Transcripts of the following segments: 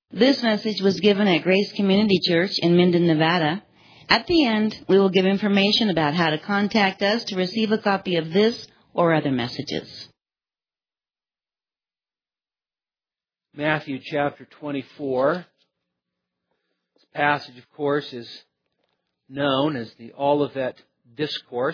This message was given at Grace Community Church in Minden, Nevada. At the end, we will give information about how to contact us to receive a copy of this or other messages. Matthew chapter 24. This passage, of course, is known as the Olivet Discourse.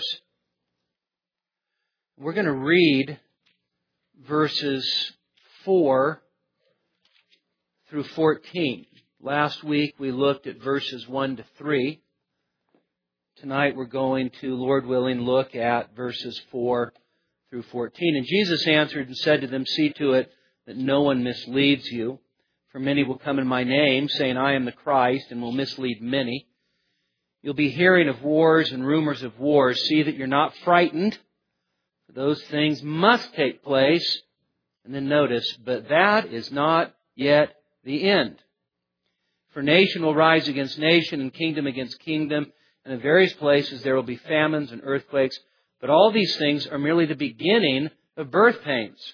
We're going to read verses 4 through 14. Last week we looked at verses 1 to 3. Tonight we're going to, Lord willing, look at verses 4 through 14. And Jesus answered and said to them, "See to it that no one misleads you. For many will come in my name, saying, 'I am the Christ,' and will mislead many. You'll be hearing of wars and rumors of wars. See that you're not frightened. For those things must take place." And then notice, "But that is not yet the end. For nation will rise against nation and kingdom against kingdom, and in various places there will be famines and earthquakes. But all these things are merely the beginning of birth pains.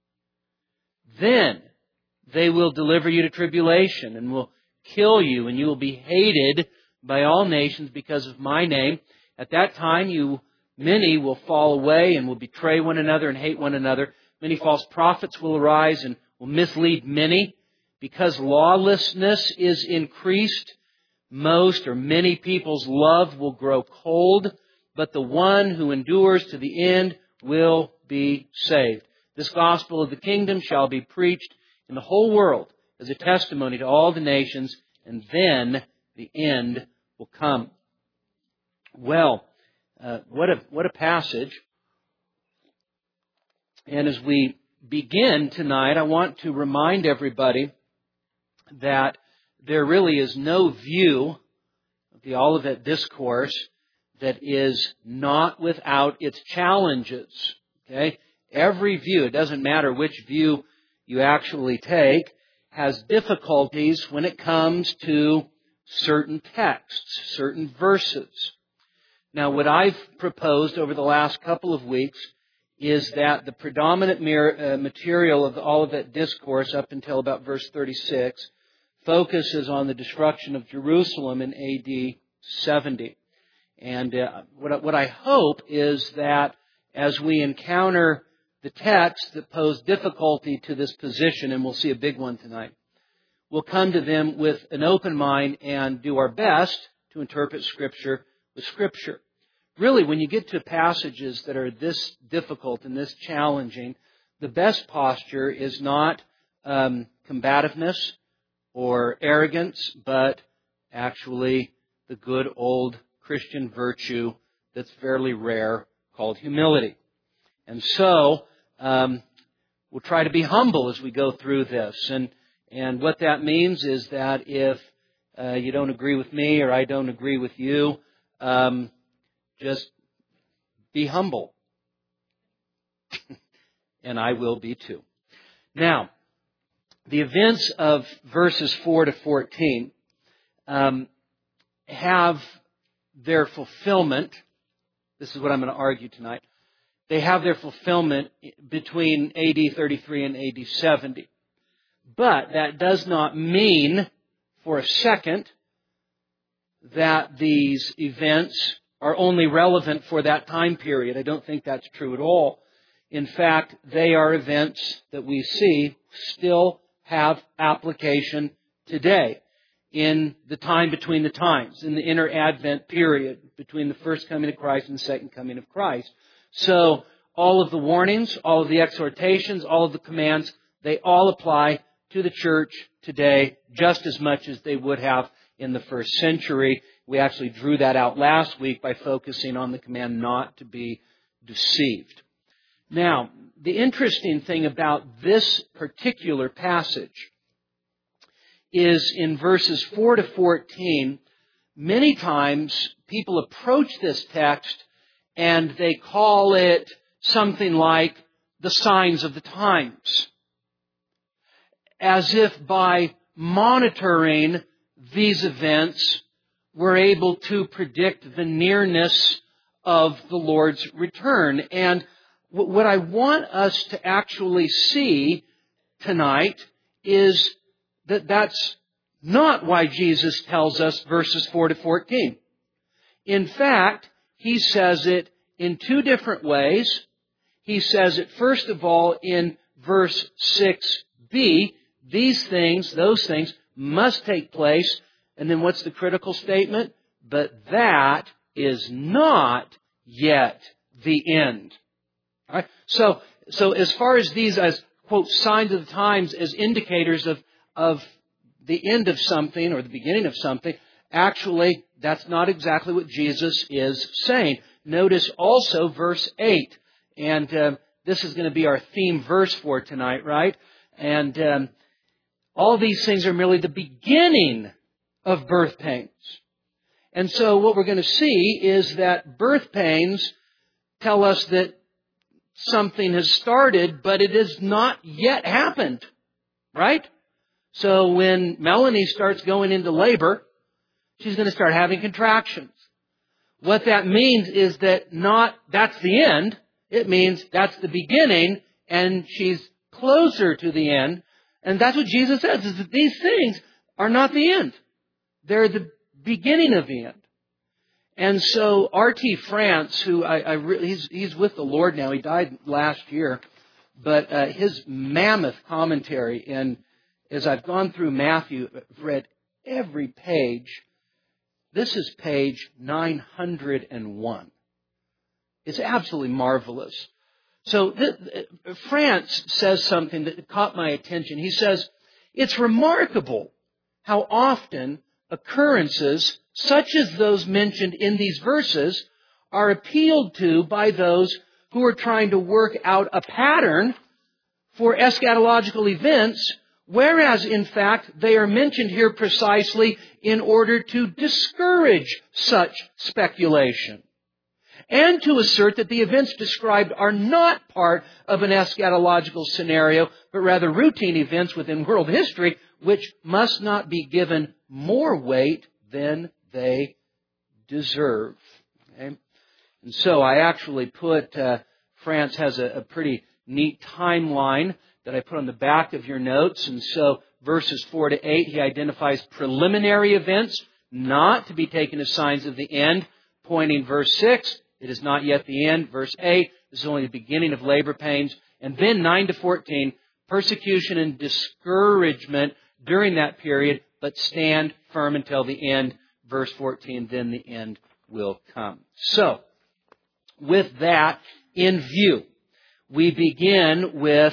Then they will deliver you to tribulation and will kill you, and you will be hated by all nations because of my name. At that time many will fall away and will betray one another and hate one another. Many false prophets will arise and will mislead many. Because lawlessness is increased, many people's love will grow cold, but the one who endures to the end will be saved. This gospel of the kingdom shall be preached in the whole world as a testimony to all the nations, and then the end will come." Well, what a passage. And as we begin tonight, I want to remind everybody that there really is no view of the Olivet Discourse that is not without its challenges. Okay? Every view, it doesn't matter which view you actually take, has difficulties when it comes to certain texts, certain verses. Now, what I've proposed over the last couple of weeks is that the predominant material of the Olivet Discourse up until about verse 36 focuses on the destruction of Jerusalem in A.D. 70. And what I hope is that as we encounter the texts that pose difficulty to this position, and we'll see a big one tonight, we'll come to them with an open mind and do our best to interpret Scripture with Scripture. Really, when you get to passages that are this difficult and this challenging, the best posture is not combativeness or arrogance, but actually the good old Christian virtue that's fairly rare called humility. And so we'll try to be humble as we go through this. And what that means is that if you don't agree with me or I don't agree with you, just be humble. And I will be too. Now, the events of verses 4 to 14 have their fulfillment. This is what I'm going to argue tonight. They have their fulfillment between AD 33 and AD 70. But that does not mean for a second that these events are only relevant for that time period. I don't think that's true at all. In fact, they are events that we see still have application today in the time between the times, in the inner Advent period between the first coming of Christ and the second coming of Christ. So all of the warnings, all of the exhortations, all of the commands, they all apply to the church today just as much as they would have in the first century. We actually drew that out last week by focusing on the command not to be deceived. Now, the interesting thing about this particular passage is in verses 4 to 14, many times people approach this text and they call it something like the signs of the times, as if by monitoring these events we're able to predict the nearness of the Lord's return. And what I want us to actually see tonight is that that's not why Jesus tells us verses 4 to 14. In fact, He says it in two different ways. He says it, first of all, in verse 6b, these things, those things, must take place. And then what's the critical statement? But that is not yet the end. All right? So as far as these as, quote, signs of the times as indicators of the end of something or the beginning of something, actually, that's not exactly what Jesus is saying. Notice also verse 8. And this is going to be our theme verse for tonight, right? And all these things are merely the beginning of birth pains. And so what we're going to see is that birth pains tell us that something has started, but it has not yet happened, right? So when Melanie starts going into labor, she's going to start having contractions. What that means is that that's the end. It means that's the beginning, and she's closer to the end. And that's what Jesus says, is that these things are not the end. They're the beginning of the end. And so R.T. France, who he's with the Lord now, he died last year, but his mammoth commentary, and as I've gone through Matthew, I've read every page. This is page 901. It's absolutely marvelous. So France says something that caught my attention. He says, it's remarkable how often occurrences such as those mentioned in these verses are appealed to by those who are trying to work out a pattern for eschatological events, whereas, in fact, they are mentioned here precisely in order to discourage such speculation and to assert that the events described are not part of an eschatological scenario, but rather routine events within world history, which must not be given more weight than they deserve. Okay? And so I actually put, France has a pretty neat timeline that I put on the back of your notes. And so verses 4 to 8, he identifies preliminary events not to be taken as signs of the end, pointing verse 6, it is not yet the end. Verse 8, this is only the beginning of labor pains. And then 9 to 14, persecution and discouragement during that period, but stand firm until the end. Verse 14, then the end will come. So, with that in view, we begin with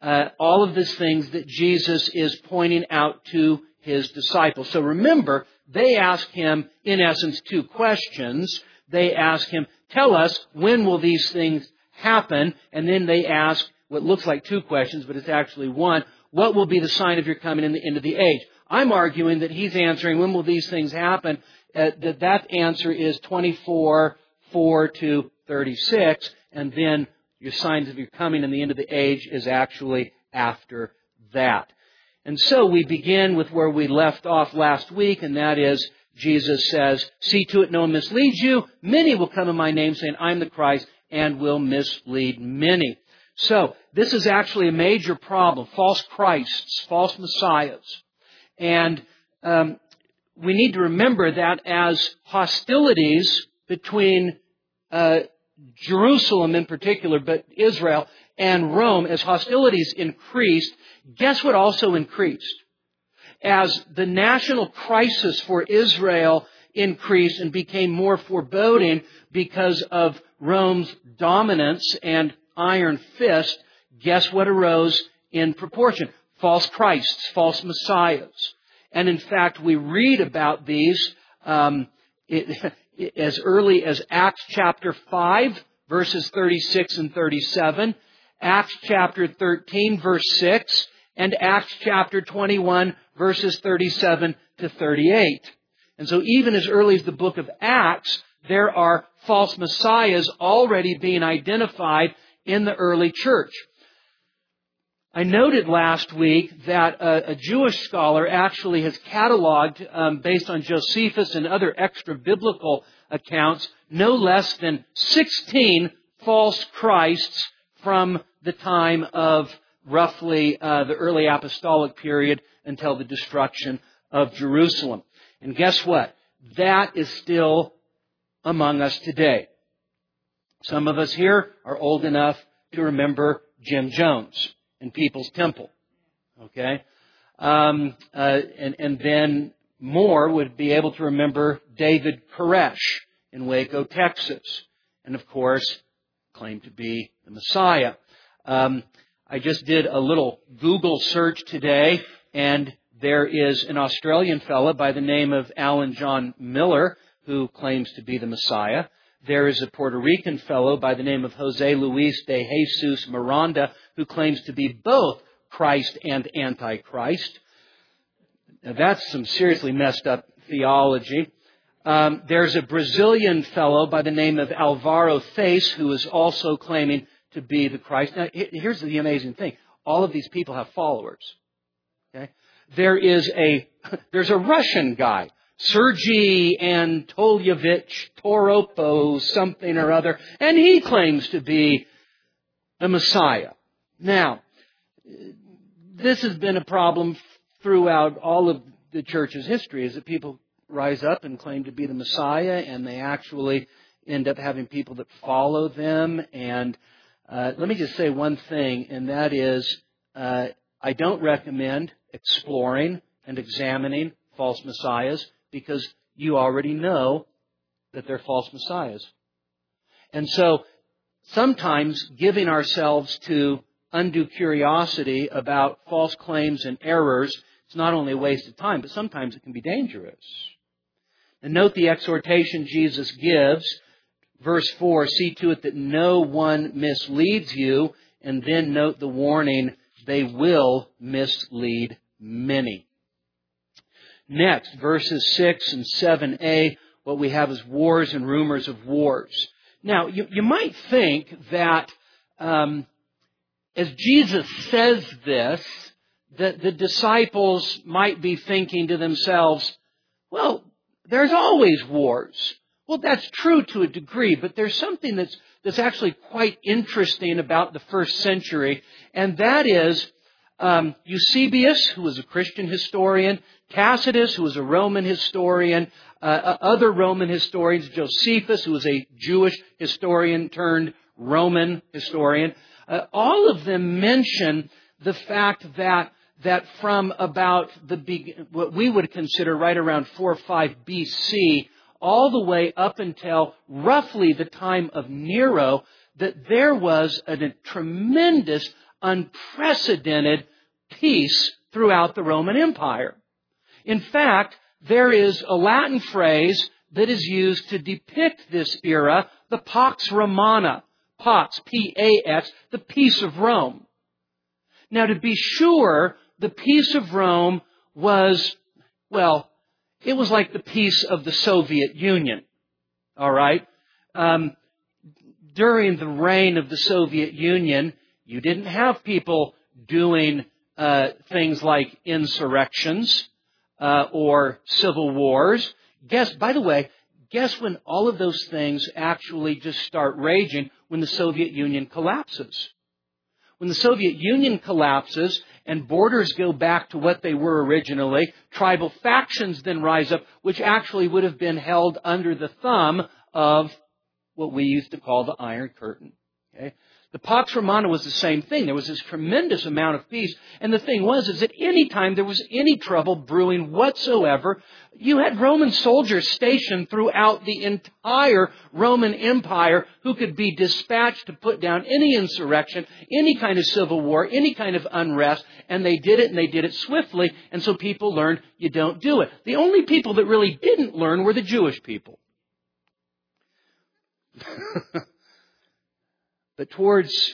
all of these things that Jesus is pointing out to His disciples. So remember, they ask Him, in essence, two questions. They ask Him, tell us, when will these things happen? And then they ask what looks like two questions, but it's actually one. What will be the sign of your coming in the end of the age? I'm arguing that He's answering, when will these things happen? That answer is 24, 4 to 36. And then your signs of your coming in the end of the age is actually after that. And so we begin with where we left off last week, and that is Jesus says, see to it no one misleads you. Many will come in my name saying, I'm the Christ, and will mislead many. So this is actually a major problem. False Christs, false messiahs. And we need to remember that as hostilities between Jerusalem in particular, but Israel and Rome, as hostilities increased, guess what also increased? As the national crisis for Israel increased and became more foreboding because of Rome's dominance and iron fist, guess what arose in proportion? False Christs, false messiahs. And in fact, we read about these as early as Acts chapter 5, verses 36 and 37, Acts chapter 13, verse 6, and Acts chapter 21, verses 37 to 38. And so even as early as the book of Acts, there are false messiahs already being identified in the early church. I noted last week that a Jewish scholar actually has cataloged, based on Josephus and other extra-biblical accounts, no less than 16 false Christs from the time of roughly the early apostolic period until the destruction of Jerusalem. And guess what? That is still among us today. Some of us here are old enough to remember Jim Jones in People's Temple. Okay? And then more would be able to remember David Koresh in Waco, Texas. And of course, claimed to be the Messiah. I just did a little Google search today, and there is an Australian fellow by the name of Alan John Miller who claims to be the Messiah. There is a Puerto Rican fellow by the name of Jose Luis de Jesus Miranda who claims to be both Christ and Antichrist. Now, that's some seriously messed up theology. There's a Brazilian fellow by the name of Alvaro Theis who is also claiming to be the Christ. Now, here's the amazing thing. All of these people have followers. Okay? There's a Russian guy, Sergei Antolyevich Toropo something or other, and he claims to be the Messiah. Now, this has been a problem throughout all of the church's history, is that people rise up and claim to be the Messiah, and they actually end up having people that follow them. And let me just say one thing, and that is I don't recommend exploring and examining false messiahs, because you already know that they're false messiahs. And so sometimes giving ourselves to undue curiosity about false claims and errors, it's not only a waste of time, but sometimes it can be dangerous. And note the exhortation Jesus gives. Verse 4, see to it that no one misleads you. And then note the warning, they will mislead many. Next, verses 6 and 7a, what we have is wars and rumors of wars. Now, you might think that as Jesus says this, that the disciples might be thinking to themselves, well, there's always wars. Well, that's true to a degree, but there's something that's actually quite interesting about the first century, and that is Eusebius, who was a Christian historian, Tacitus, who was a Roman historian, other Roman historians, Josephus, who was a Jewish historian turned Roman historian, all of them mention the fact that from about what we would consider right around 4 or 5 BC, all the way up until roughly the time of Nero, that there was a tremendous, unprecedented peace throughout the Roman Empire. In fact, there is a Latin phrase that is used to depict this era, the Pax Romana. Pax, P-A-X, the peace of Rome. Now, to be sure, the peace of Rome was, well, it was like the peace of the Soviet Union. All right? During the reign of the Soviet Union, you didn't have people doing things like insurrections or civil wars. By the way, guess when all of those things actually just start raging? When the Soviet Union collapses. When the Soviet Union collapses and borders go back to what they were originally, tribal factions then rise up, which actually would have been held under the thumb of what we used to call the Iron Curtain. Okay? The Pax Romana was the same thing. There was this tremendous amount of peace. And the thing was, is that any time there was any trouble brewing whatsoever, you had Roman soldiers stationed throughout the entire Roman Empire who could be dispatched to put down any insurrection, any kind of civil war, any kind of unrest. And they did it, and they did it swiftly. And so people learned you don't do it. The only people that really didn't learn were the Jewish people. But towards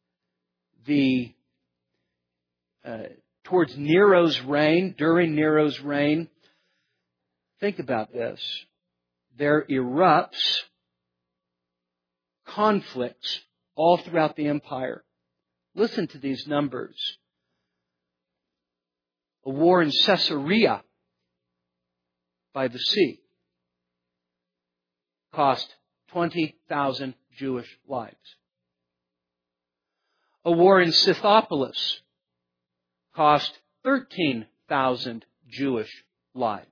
Nero's reign, during Nero's reign, think about this. There erupts conflicts all throughout the empire. Listen to these numbers. A war in Caesarea by the sea cost 20,000 Jewish lives. A war in Scythopolis cost 13,000 Jewish lives.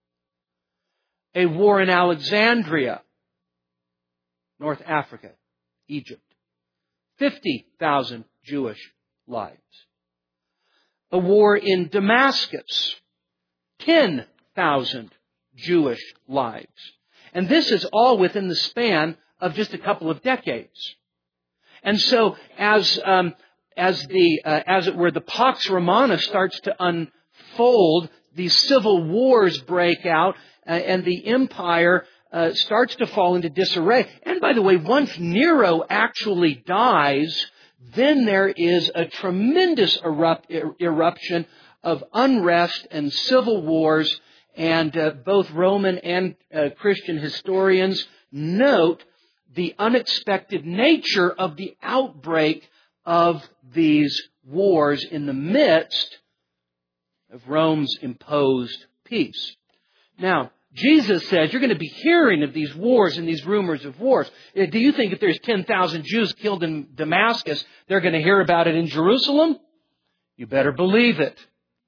A war in Alexandria, North Africa, Egypt, 50,000 Jewish lives. A war in Damascus, 10,000 Jewish lives. And this is all within the span of just a couple of decades. And so, as it were, the Pax Romana starts to unfold, these civil wars break out, and the empire starts to fall into disarray. And by the way, once Nero actually dies, then there is a tremendous eruption of unrest and civil wars, and both Roman and Christian historians note the unexpected nature of the outbreak of these wars in the midst of Rome's imposed peace. Now, Jesus says you're going to be hearing of these wars and these rumors of wars. Do you think if there's 10,000 Jews killed in Damascus, they're going to hear about it in Jerusalem? You better believe it.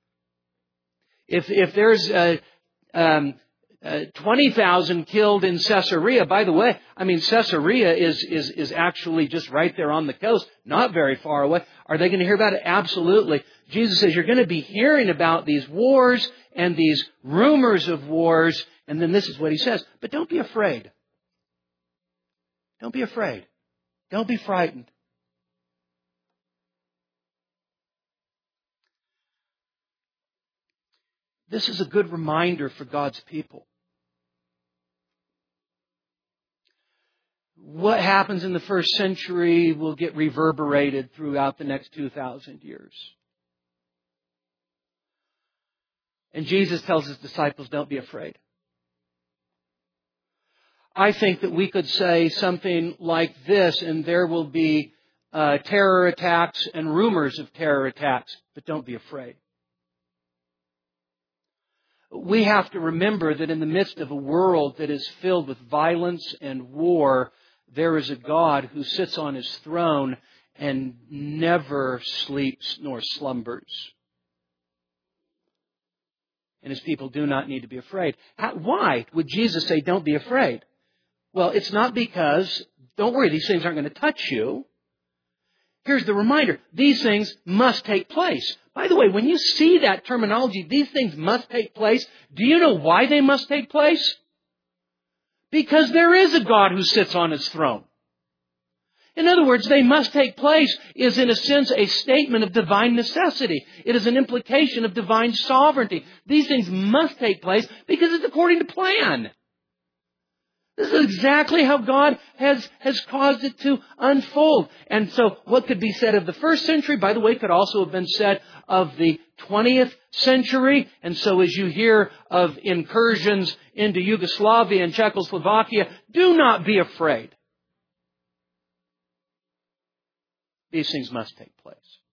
If there's 20,000 killed in Caesarea, by the way, Caesarea is actually just right there on the coast, not very far away. Are they going to hear about it? Absolutely. Jesus says you're going to be hearing about these wars and these rumors of wars, and then this is what he says. But don't be afraid. Don't be afraid. Don't be frightened. This is a good reminder for God's people. What happens in the first century will get reverberated throughout the next 2,000 years. And Jesus tells his disciples, don't be afraid. I think that we could say something like this, and there will be terror attacks and rumors of terror attacks, but don't be afraid. We have to remember that in the midst of a world that is filled with violence and war, there is a God who sits on his throne and never sleeps nor slumbers. And his people do not need to be afraid. Why would Jesus say, don't be afraid? Well, it's not because, don't worry, these things aren't going to touch you. Here's the reminder. These things must take place. By the way, when you see that terminology, these things must take place, do you know why they must take place? Because there is a God who sits on his throne. In other words, they must take place is in a sense a statement of divine necessity. It is an implication of divine sovereignty. These things must take place because it's according to plan. This is exactly how God has caused it to unfold. And so what could be said of the first century, by the way, could also have been said of the 20th century. And so as you hear of incursions into Yugoslavia and Czechoslovakia, do not be afraid. These things must take place.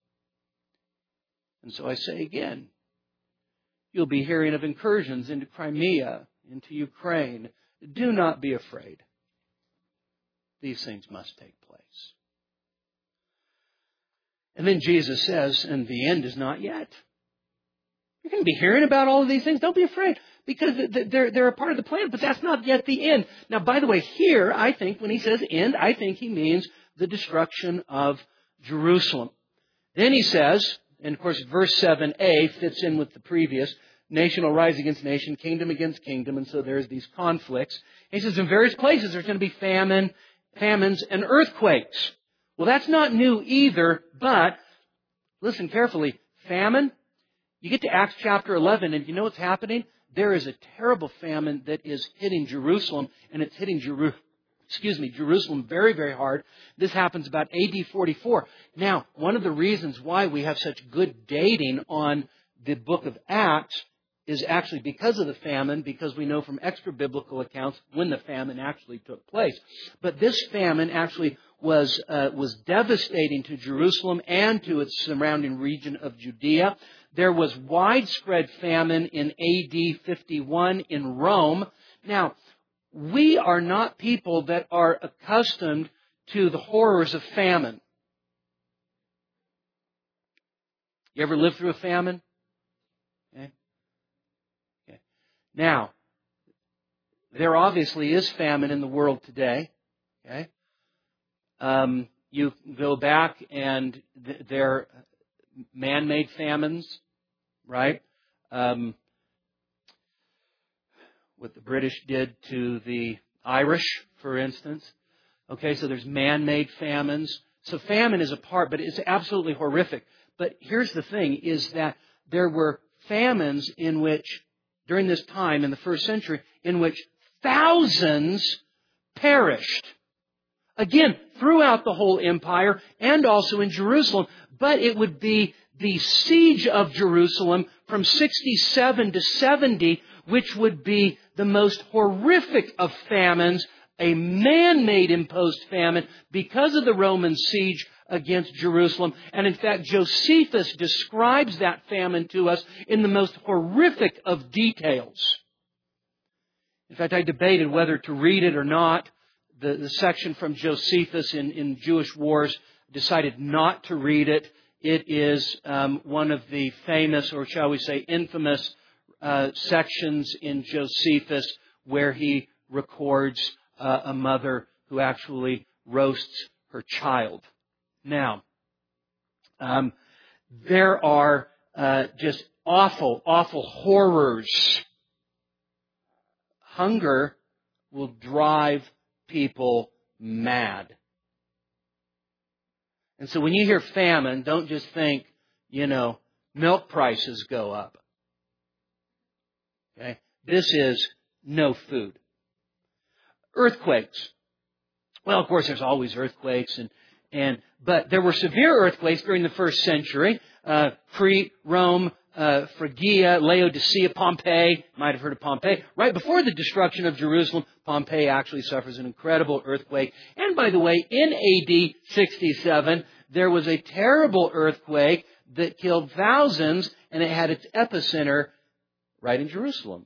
And so I say again, you'll be hearing of incursions into Crimea, into Ukraine. Do not be afraid. These things must take place. And then Jesus says, and the end is not yet. You're going to be hearing about all of these things. Don't be afraid, because they're a part of the plan, but that's not yet the end. Now, by the way, here, I think, when he says end, I think he means the destruction of Jerusalem. Then he says, and of course verse 7a fits in with the previous, nation will rise against nation, kingdom against kingdom, and so there's these conflicts. He says in various places there's going to be famines and earthquakes. Well, that's not new either, but listen carefully. Famine, you get to Acts chapter 11, and you know what's happening? There is a terrible famine that is hitting Jerusalem, and it's hitting Jerusalem very, very hard. This happens about AD 44. Now, one of the reasons why we have such good dating on the book of Acts is actually because of the famine, because we know from extra-biblical accounts when the famine actually took place. But this famine actually was devastating to Jerusalem and to its surrounding region of Judea. There was widespread famine in AD 51 in Rome. Now, we are not people that are accustomed to the horrors of famine. You ever lived through a famine? Okay. Okay. Now, there obviously is famine in the world today. Okay. You go back and there are man-made famines, right? What the British did to the Irish, for instance. Okay, so there's man-made famines. So famine is a part, but it's absolutely horrific. But here's the thing, is that there were famines in which, during this time in the first century, in which thousands perished. Again, throughout the whole empire and also in Jerusalem. But it would be the siege of Jerusalem from 67 to 70, which would be the most horrific of famines, a man-made imposed famine because of the Roman siege against Jerusalem. And in fact, Josephus describes that famine to us in the most horrific of details. In fact, I debated whether to read it or not. The section from Josephus in Jewish Wars, decided not to read it. It is one of the famous, or shall we say infamous, sections in Josephus where he records a mother who actually roasts her child. Now, there are just awful, awful horrors. Hunger will drive people mad. And so when you hear famine, don't just think, milk prices go up. Okay? This is no food. Earthquakes. Well, of course, there's always earthquakes, but there were severe earthquakes during the first century. Crete, Rome, Phrygia, Laodicea, Pompeii. Might have heard of Pompeii. Right before the destruction of Jerusalem, Pompeii actually suffers an incredible earthquake. And by the way, in AD 67, there was a terrible earthquake that killed thousands, and it had its epicenter right in Jerusalem.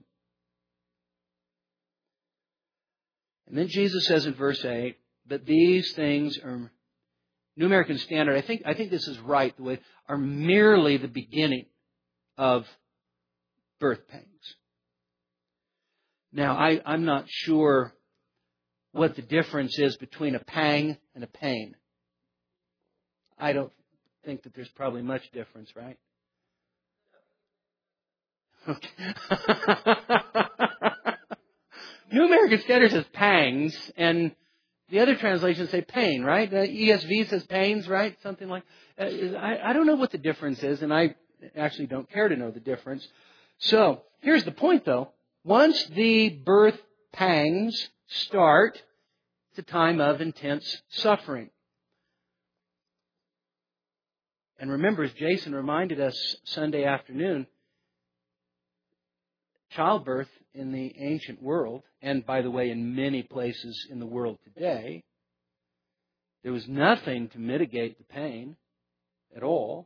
And then Jesus says in verse 8, but these things are, New American Standard, I think this is right, the way, are merely the beginning of birth pains. Now, I'm not sure what the difference is between a pang and a pain. I don't think that there's probably much difference, right? Okay. New American Standard says pangs, and the other translations say pain, right? ESV says pains, right? Something like I don't know what the difference is, and I actually don't care to know the difference. So, here's the point, though. Once the birth pangs start, it's a time of intense suffering. And remember, as Jason reminded us Sunday afternoon, childbirth in the ancient world, and by the way, in many places in the world today, there was nothing to mitigate the pain at all.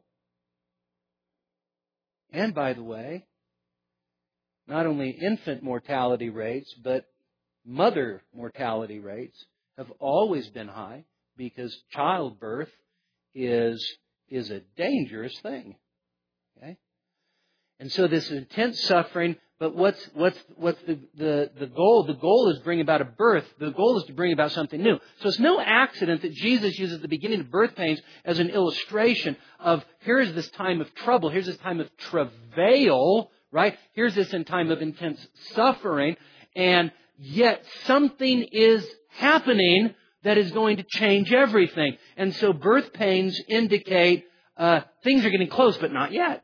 And by the way, not only infant mortality rates, but mother mortality rates have always been high because childbirth is a dangerous thing. Okay? And so this intense suffering, but what's the goal? The goal is to bring about a birth. The goal is to bring about something new. So it's no accident that Jesus uses the beginning of birth pains as an illustration of here's this time of trouble, here's this time of travail, right? Here's this time of intense suffering, and yet something is happening that is going to change everything. And so birth pains indicate things are getting close, but not yet.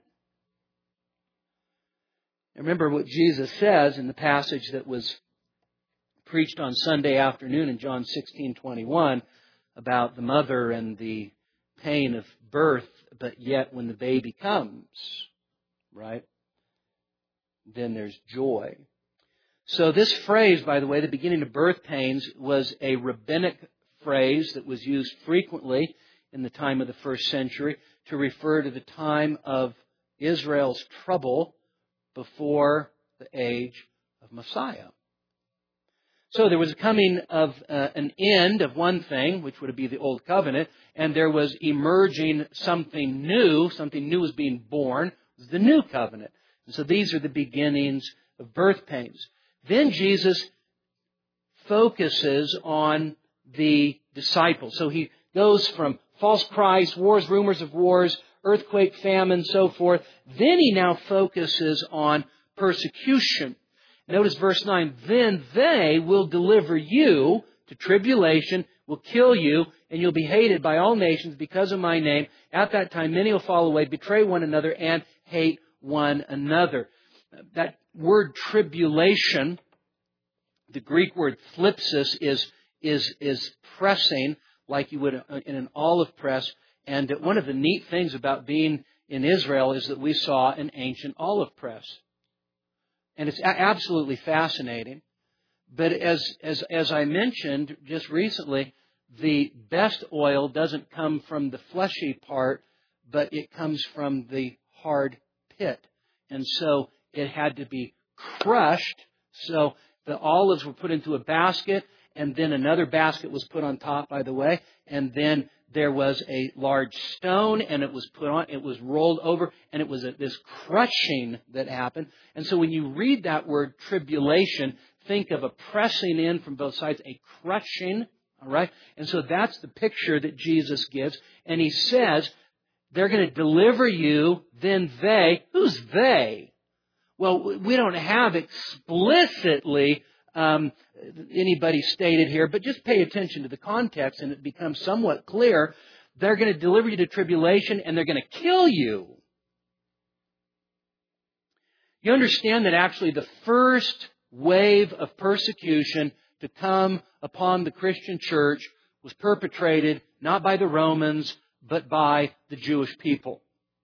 Remember what Jesus says in the passage that was preached on Sunday afternoon in John 16:21 about the mother and the pain of birth, but yet when the baby comes, right, then there's joy. So this phrase, by the way, the beginning of birth pains, was a rabbinic phrase that was used frequently in the time of the first century to refer to the time of Israel's trouble before the age of Messiah. So there was a coming of an end of one thing, which would be the Old Covenant, and there was emerging something new. Something new was being born. It was the New Covenant. And so these are the beginnings of birth pains. Then Jesus focuses on the disciples. So he goes from false Christ, wars, rumors of wars, earthquake, famine, so forth. Then he now focuses on persecution. Notice verse 9, then they will deliver you to tribulation, will kill you, and you'll be hated by all nations because of my name. At that time, many will fall away, betray one another, and hate one another. That word tribulation, the Greek word thlipsis, is pressing like you would in an olive press. And one of the neat things about being in Israel is that we saw an ancient olive press. And it's absolutely fascinating. But as I mentioned just recently, the best oil doesn't come from the fleshy part, but it comes from the hard pit. And so it had to be crushed. So the olives were put into a basket, and then another basket was put on top, by the way, and then there was a large stone, and it was put on, it was rolled over, and it was this crushing that happened. And so when you read that word tribulation, think of a pressing in from both sides, a crushing, all right? And so that's the picture that Jesus gives. And he says, they're going to deliver you, then they, who's they? Well, we don't have explicitly anybody stated here, but just pay attention to the context and it becomes somewhat clear. They're going to deliver you to tribulation and they're going to kill you. You understand that actually the first wave of persecution to come upon the Christian church was perpetrated not by the Romans, but by the Jewish people.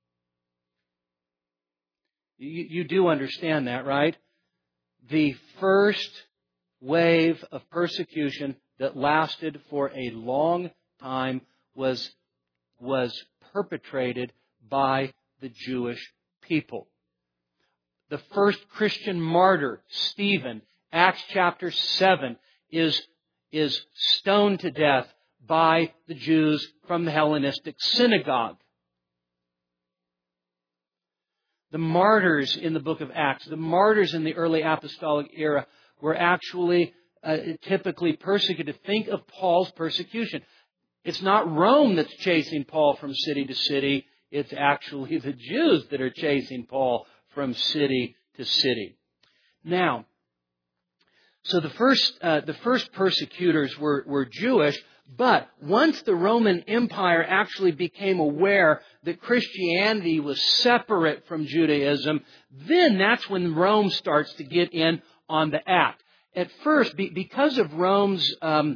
You do understand that, right? The first wave of persecution that lasted for a long time was perpetrated by the Jewish people. The first Christian martyr, Stephen, Acts chapter 7, is stoned to death by the Jews from the Hellenistic synagogue. The martyrs in the book of Acts, the martyrs in the early apostolic era were actually typically persecuted. Think of Paul's persecution. It's not Rome that's chasing Paul from city to city. It's actually the Jews that are chasing Paul from city to city. Now, so the first persecutors were Jewish, but once the Roman Empire actually became aware that Christianity was separate from Judaism, then that's when Rome starts to get in on the act. At first, because of Rome's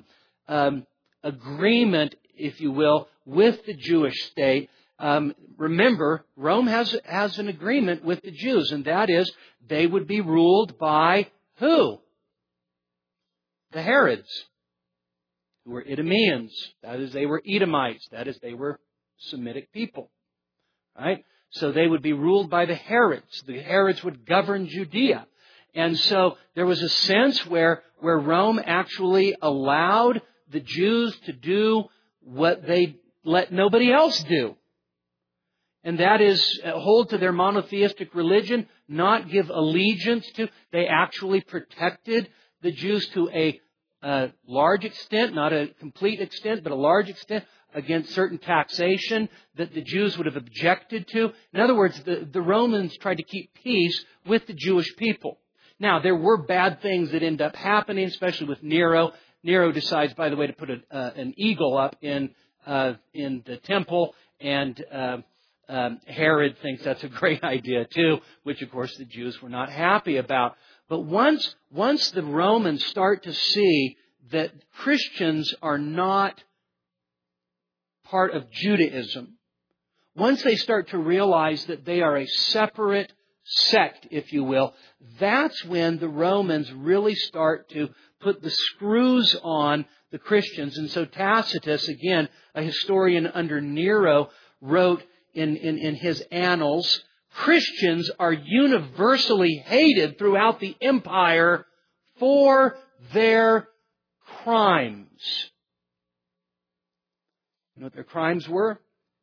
agreement, if you will, with the Jewish state, remember, Rome has an agreement with the Jews, and that is they would be ruled by who? The Herods, who were Idumeans. That is, they were Edomites. That is, they were Semitic people. Right? So they would be ruled by the Herods. The Herods would govern Judea. And so there was a sense where Rome actually allowed the Jews to do what they let nobody else do. And that is hold to their monotheistic religion, not give allegiance to. They actually protected the Jews to a large extent, not a complete extent, but a large extent, against certain taxation that the Jews would have objected to. In other words, the Romans tried to keep peace with the Jewish people. Now, there were bad things that end up happening, especially with Nero. Nero decides, by the way, to put an eagle up in the temple, and Herod thinks that's a great idea too, which of course the Jews were not happy about. But once the Romans start to see that Christians are not part of Judaism, once they start to realize that they are a separate sect, if you will, that's when the Romans really start to put the screws on the Christians. And so Tacitus, again, a historian under Nero, wrote in his annals, Christians are universally hated throughout the empire for their crimes. You know what their crimes were?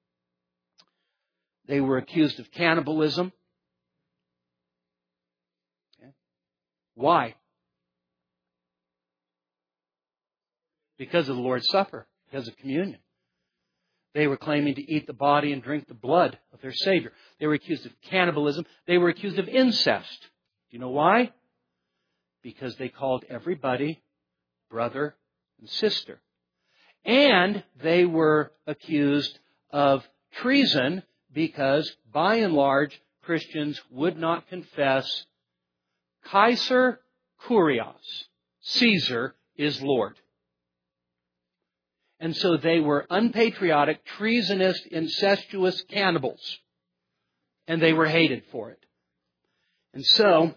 They were accused of cannibalism. Okay. Why? Because of the Lord's Supper, because of communion. They were claiming to eat the body and drink the blood of their Savior. They were accused of cannibalism. They were accused of incest. Do you know why? Because they called everybody brother and sister. And they were accused of treason because, by and large, Christians would not confess Kaiser Kurios, Caesar is Lord. And so they were unpatriotic, treasonous, incestuous cannibals. And they were hated for it. And so,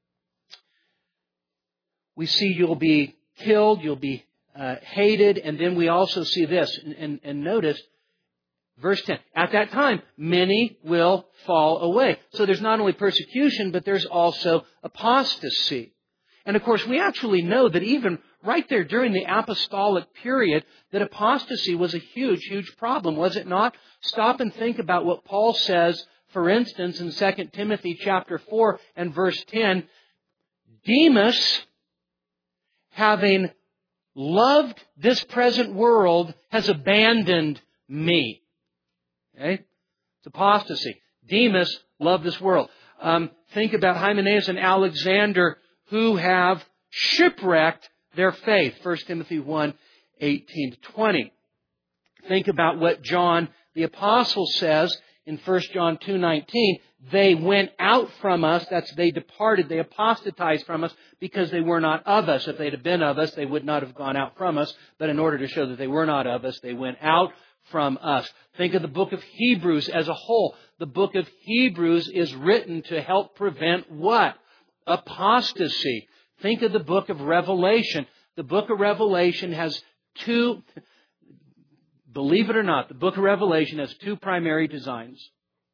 we see you'll be killed, you'll be hated, and then we also see this. And notice, verse 10, at that time, many will fall away. So there's not only persecution, but there's also apostasy. And of course, we actually know that even right there during the apostolic period, that apostasy was a huge, huge problem, was it not? Stop and think about what Paul says, for instance, in 2 Timothy chapter 4 and verse 10. Demas, having loved this present world, has abandoned me. Okay? It's apostasy. Demas loved this world. Think about Hymenaeus and Alexander, who have shipwrecked their faith. 1 Timothy 1, 18-20. Think about what John the Apostle says in 1 John 2:19. They went out from us, that's they departed, they apostatized from us because they were not of us. If they'd have been of us, they would not have gone out from us. But in order to show that they were not of us, they went out from us. Think of the book of Hebrews as a whole. The book of Hebrews is written to help prevent what? Apostasy. Think of the book of Revelation. The book of Revelation has two, believe it or not, the book of Revelation has two primary designs.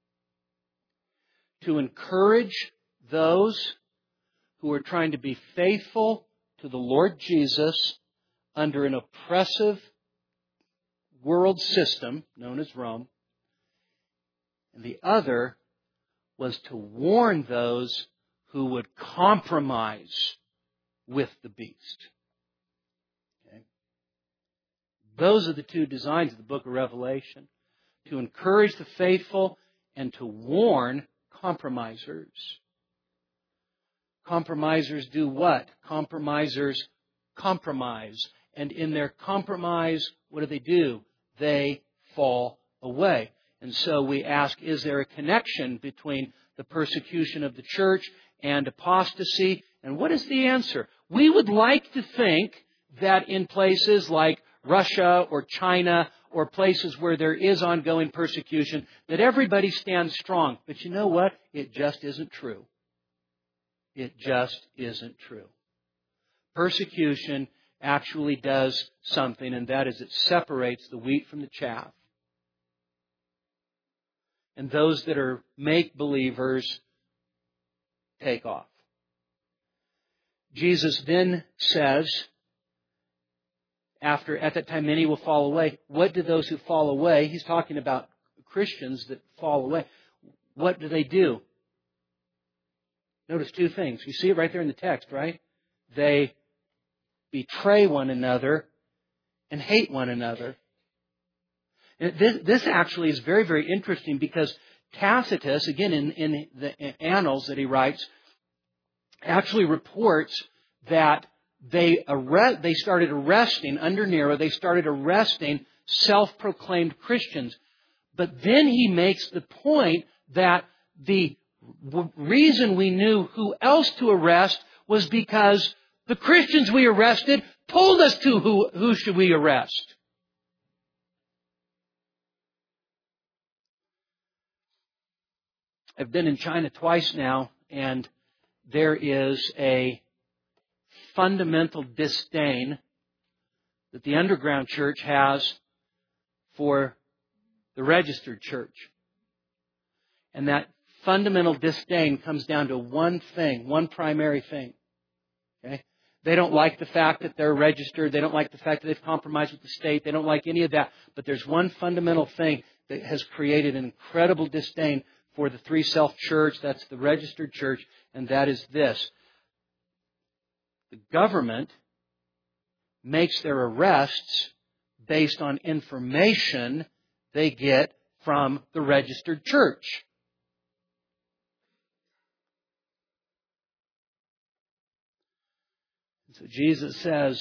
To encourage those who are trying to be faithful to the Lord Jesus under an oppressive world system known as Rome. And the other was to warn those who would compromise with the beast. Okay? Those are the two designs of the book of Revelation. To encourage the faithful and to warn compromisers. Compromisers do what? Compromisers compromise. And in their compromise, what do? They fall away. And so we ask, is there a connection between the persecution of the church and apostasy? And what is the answer? We would like to think that in places like Russia or China or places where there is ongoing persecution, that everybody stands strong. But you know what? It just isn't true. It just isn't true. Persecution actually does something, and that is it separates the wheat from the chaff. And those that are make-believers take off. Jesus then says, at that time many will fall away. What do those who fall away? He's talking about Christians that fall away. What do they do? Notice two things. You see it right there in the text, right? They betray one another and hate one another. This actually is very, very interesting because Tacitus, again in the annals that he writes, actually reports that they started arresting, under Nero, they started arresting self-proclaimed Christians. But then he makes the point that the reason we knew who else to arrest was because the Christians we arrested told us to who should we arrest. I've been in China twice now, and there is a fundamental disdain that the underground church has for the registered church. And that fundamental disdain comes down to one thing, one primary thing. Okay? They don't like the fact that they're registered. They don't like the fact that they've compromised with the state. They don't like any of that. But there's one fundamental thing that has created an incredible disdain for the Three Self Church. That's the registered church. And that is this. The government makes their arrests based on information they get from the registered church. So Jesus says,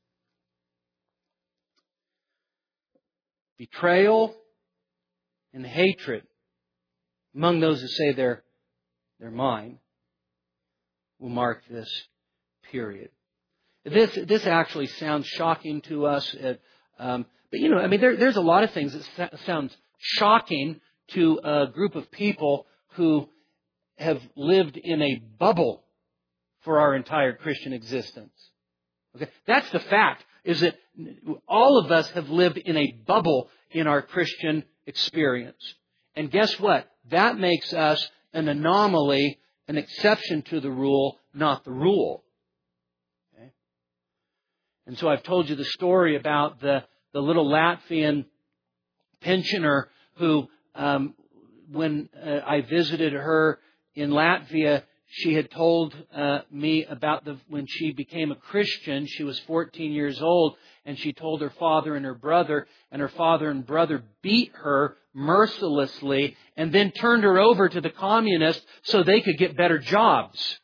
betrayal and hatred among those who say they're mine will mark this period. This actually sounds shocking to us. But there's a lot of things that sounds shocking to a group of people who have lived in a bubble for our entire Christian existence. Okay? That's the fact, is that all of us have lived in a bubble in our Christian experience. And guess what? That makes us an anomaly, an exception to the rule, not the rule. Okay? And so I've told you the story about the little Latvian pensioner who, when I visited her in Latvia, she had told me about when she became a Christian. She was 14 years old, and she told her father and her brother beat her mercilessly and then turned her over to the communists so they could get better jobs.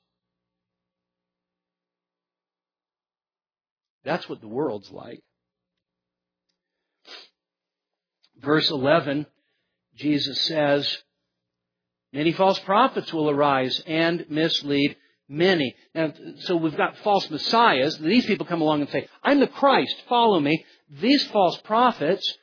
That's what the world's like. Verse 11, Jesus says, many false prophets will arise and mislead many. Now, so we've got false messiahs. These people come along and say, I'm the Christ, follow me. These false prophets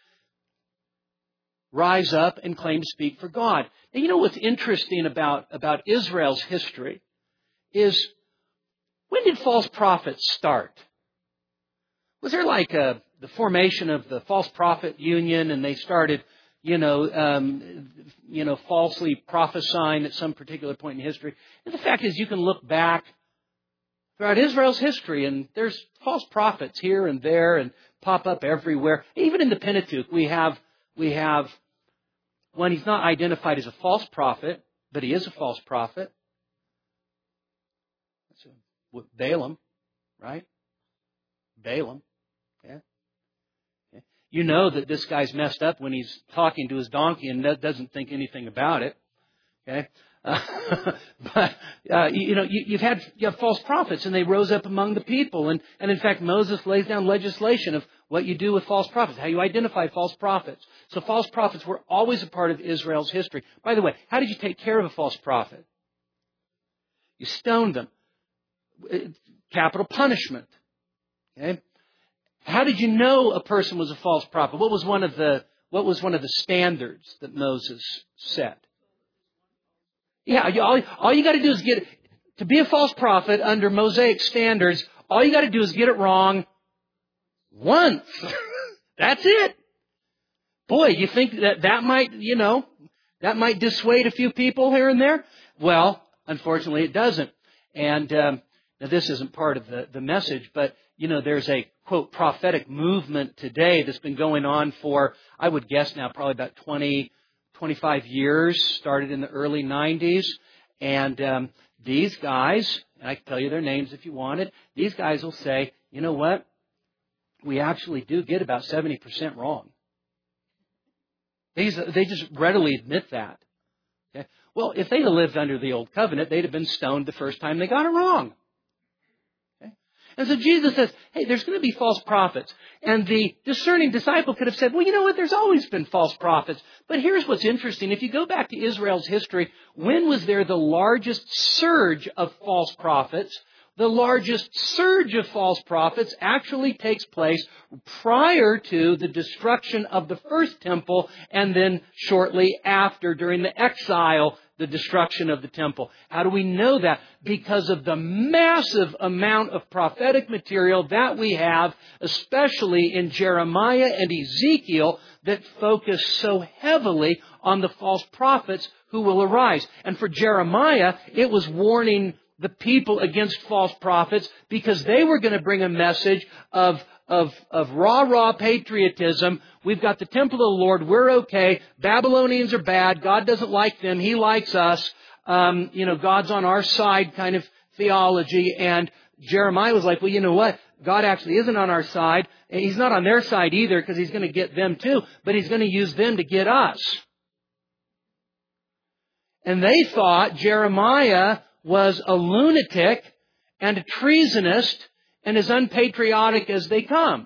rise up and claim to speak for God. Now, you know what's interesting about Israel's history is, when did false prophets start? Was there like the formation of the false prophet union and they started falsely prophesying at some particular point in history? And the fact is, you can look back throughout Israel's history, and there's false prophets here and there and pop up everywhere. Even in the Pentateuch, we have one. He's not identified as a false prophet, but he is a false prophet. That's Balaam, right? Balaam. Yeah. You know that this guy's messed up when he's talking to his donkey and doesn't think anything about it. Okay, but you have false prophets, and they rose up among the people, and in fact Moses lays down legislation of what you do with false prophets, how you identify false prophets. So false prophets were always a part of Israel's history. By the way, how did you take care of a false prophet? You stoned them. Capital punishment. Okay. How did you know a person was a false prophet? What was one of the standards that Moses set? Yeah, all you got to do is to be a false prophet under Mosaic standards. All you got to do is get it wrong once. That's it. Boy, you think that might dissuade a few people here and there? Well, unfortunately, it doesn't. And now this isn't part of the message, but there's a, quote, prophetic movement today that's been going on for, I would guess now, probably about 25 years, started in the early 90s. And these guys, and I can tell you their names if you wanted, these guys will say, you know what? We actually do get about 70% wrong. They just readily admit that. Okay? Well, if they'd have lived under the old covenant, they'd have been stoned the first time they got it wrong. And so Jesus says, hey, there's going to be false prophets. And the discerning disciple could have said, well, you know what? There's always been false prophets. But here's what's interesting. If you go back to Israel's history, when was there the largest surge of false prophets? The largest surge of false prophets actually takes place prior to the destruction of the first temple, and then shortly after, during the exile, the destruction of the temple. How do we know that? Because of the massive amount of prophetic material that we have, especially in Jeremiah and Ezekiel, that focus so heavily on the false prophets who will arise. And for Jeremiah, it was warning the people against false prophets because they were going to bring a message of rah-rah patriotism. We've got the temple of the Lord. We're okay. Babylonians are bad. God doesn't like them. He likes us. God's on our side kind of theology. And Jeremiah was like, well, you know what? God actually isn't on our side. He's not on their side either because He's going to get them too. But He's going to use them to get us. And they thought Jeremiah was a lunatic and a treasonist and as unpatriotic as they come.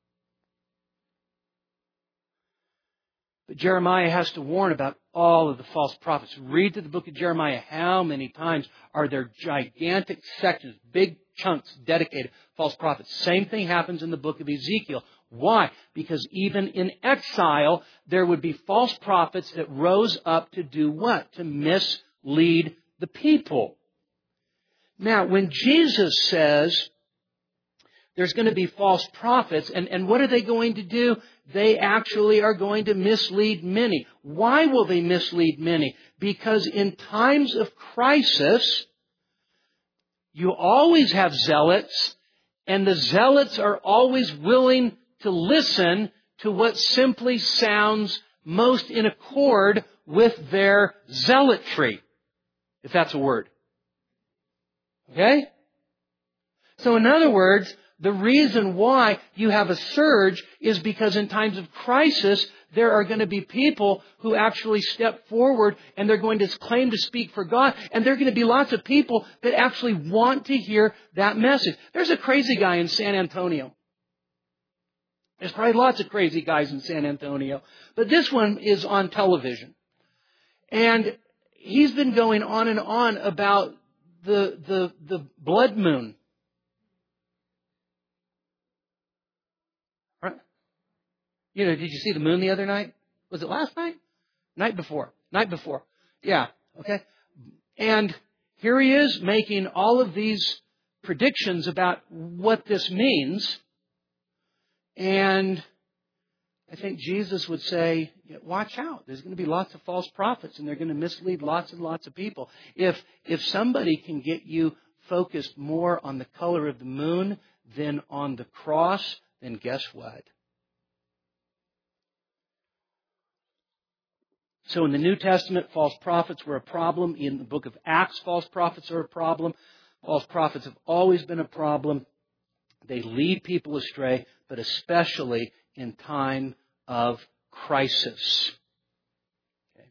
But Jeremiah has to warn about all of the false prophets. Read through the book of Jeremiah. How many times are there gigantic sections, big chunks dedicated to false prophets? Same thing happens in the book of Ezekiel. Why? Because even in exile, there would be false prophets that rose up to do what? To mislead the people. Now, when Jesus says there's going to be false prophets, and what are they going to do? They actually are going to mislead many. Why will they mislead many? Because in times of crisis, you always have zealots, and the zealots are always willing to listen to what simply sounds most in accord with their zealotry, if that's a word. Okay? So in other words, the reason why you have a surge is because in times of crisis, there are going to be people who actually step forward and they're going to claim to speak for God. And there are going to be lots of people that actually want to hear that message. There's a crazy guy in San Antonio. There's probably lots of crazy guys in San Antonio. But this one is on television. And he's been going on and on about the blood moon. Right? Did you see the moon the other night? Was it last night? Night before. Yeah. Okay. And here he is making all of these predictions about what this means. And I think Jesus would say, watch out. There's going to be lots of false prophets and they're going to mislead lots and lots of people. If somebody can get you focused more on the color of the moon than on the cross, then guess what? So in the New Testament, false prophets were a problem. In the book of Acts, false prophets are a problem. False prophets have always been a problem. They lead people astray, but especially in time of crisis. Okay.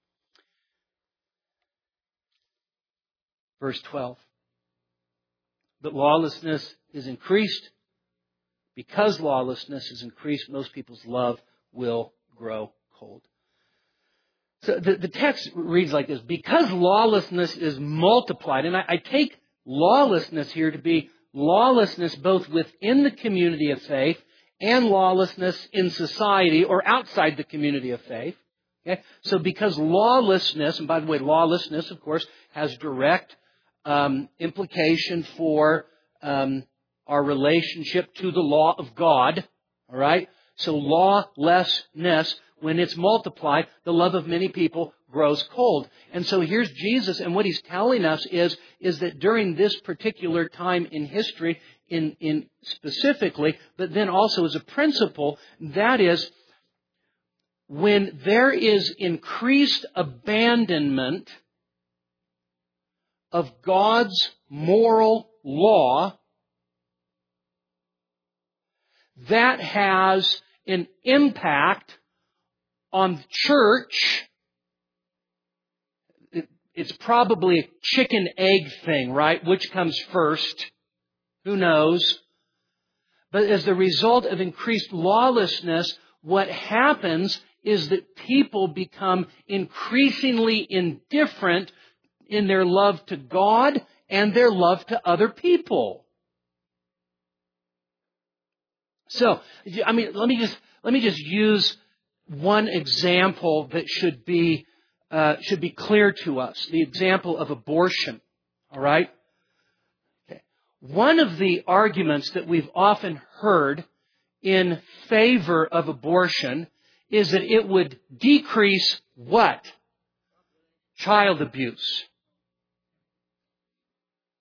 Verse 12. But lawlessness is increased. Because lawlessness is increased, most people's love will grow cold. So the text reads like this. Because lawlessness is multiplied, and I take lawlessness here to be lawlessness both within the community of faith and lawlessness in society or outside the community of faith. Okay? So because lawlessness, and by the way, lawlessness, of course, has direct implication for our relationship to the law of God. All right? So lawlessness, when it's multiplied, the love of many people grows cold. And so here's Jesus, and what He's telling us is that during this particular time in history, in specifically, but then also as a principle, that is, when there is increased abandonment of God's moral law, that has an impact on the church. It's probably a chicken-egg thing, right? Which comes first? Who knows? But as the result of increased lawlessness, what happens is that people become increasingly indifferent in their love to God and their love to other people. So, let me just use one example that should be clear to us. The example of abortion. All right? Okay. One of the arguments that we've often heard in favor of abortion is that it would decrease what? Child abuse.